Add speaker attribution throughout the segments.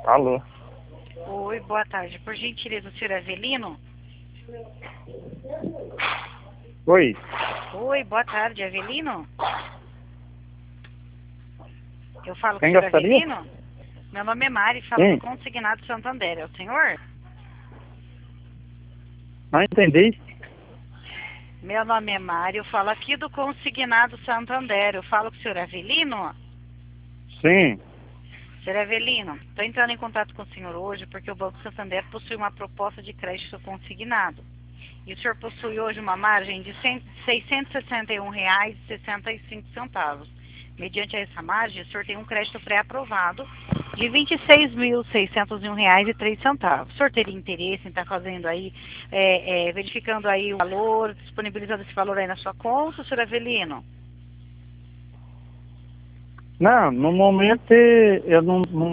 Speaker 1: Alô?
Speaker 2: Oi, boa tarde. Por gentileza, o senhor Avelino?
Speaker 1: Oi?
Speaker 2: Oi, boa tarde, Avelino? Eu falo com o
Speaker 1: Quem
Speaker 2: senhor
Speaker 1: gostaria?
Speaker 2: Avelino? Meu nome é Mari, falo do
Speaker 1: Sim,
Speaker 2: Consignado Santander. É o senhor?
Speaker 1: não entendi.
Speaker 2: Meu nome é Mari, eu falo aqui do Consignado Santander. Eu falo com o senhor Avelino?
Speaker 1: Sim,
Speaker 2: Senhor Avelino, estou entrando em contato com o senhor hoje porque o Banco Santander possui uma proposta de crédito consignado. E o senhor possui hoje uma margem de R$ 661,65. Mediante essa margem, o senhor tem um crédito pré-aprovado de R$ 26.601,03. O senhor teria interesse em estar fazendo aí, verificando aí o valor, disponibilizando esse valor aí na sua conta, senhor Avelino?
Speaker 1: não, no momento eu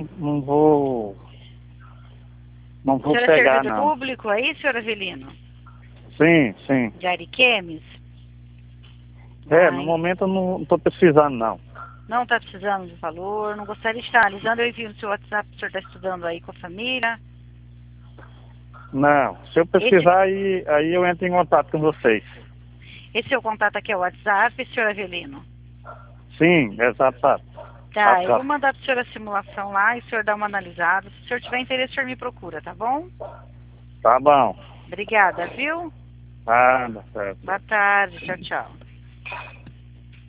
Speaker 1: não
Speaker 2: O
Speaker 1: vou
Speaker 2: senhor é
Speaker 1: pegar
Speaker 2: servidor
Speaker 1: não.
Speaker 2: público aí, senhor Avelino?
Speaker 1: Sim, sim.
Speaker 2: De Ariquemes?
Speaker 1: No
Speaker 2: Ai,
Speaker 1: momento eu não estou precisando não.
Speaker 2: não está precisando de valor, não gostaria de estar analisando, eu envio no seu WhatsApp, o senhor está estudando aí com a família.
Speaker 1: Não, se eu
Speaker 2: Esse,
Speaker 1: precisar aí eu entro em contato com vocês.
Speaker 2: esse seu contato aqui é o WhatsApp, senhor Avelino?
Speaker 1: Sim, exato.
Speaker 2: Tá, eu vou
Speaker 1: WhatsApp.
Speaker 2: mandar para o senhor a simulação lá e o senhor dá uma analisada. Se o senhor tiver interesse, o senhor me procura, tá bom?
Speaker 1: Tá bom.
Speaker 2: Obrigada, viu?
Speaker 1: Tá certo.
Speaker 2: Boa tarde, tchau, tchau.